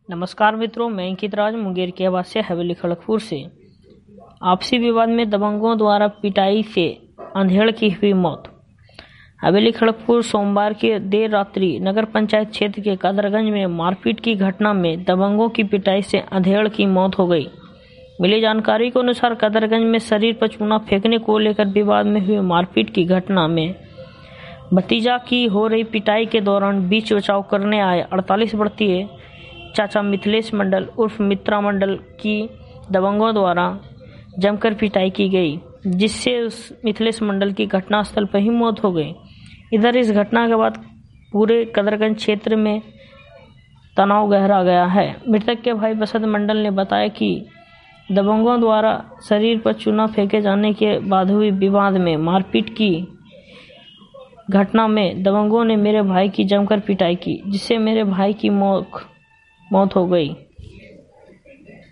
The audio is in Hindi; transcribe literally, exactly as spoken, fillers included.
नमस्कार मित्रों, मैं अंकित राज मुंगेर के आवासीय हवेली खड़गपुर से। आपसी विवाद में दबंगों द्वारा पिटाई से अंधेड़ की हुई मौत। हवेली खड़गपुर सोमवार की देर रात्रि नगर पंचायत क्षेत्र के कदरगंज में मारपीट की घटना में दबंगों की पिटाई से अंधेड़ की मौत हो गई। मिली जानकारी के अनुसार कदरगंज में शरीर पर चूना फेंकने को लेकर विवाद में हुई मारपीट की घटना में भतीजा की हो रही पिटाई के दौरान बीच बचाव करने आए अड़तालीस वर्षीय चाचा मिथिलेश मंडल उर्फ मित्रा मंडल की दबंगों द्वारा जमकर पिटाई की गई, जिससे उस मिथिलेश मंडल की घटनास्थल पर ही मौत हो गई। इधर इस घटना के बाद पूरे कदरगंज क्षेत्र में तनाव गहरा गया है। मृतक के भाई बसंत मंडल ने बताया कि दबंगों द्वारा शरीर पर चूना फेंके जाने के बाद हुई विवाद में मारपीट की घटना में दबंगों ने मेरे भाई की जमकर पिटाई की, जिससे मेरे भाई की मौत मौत हो गई।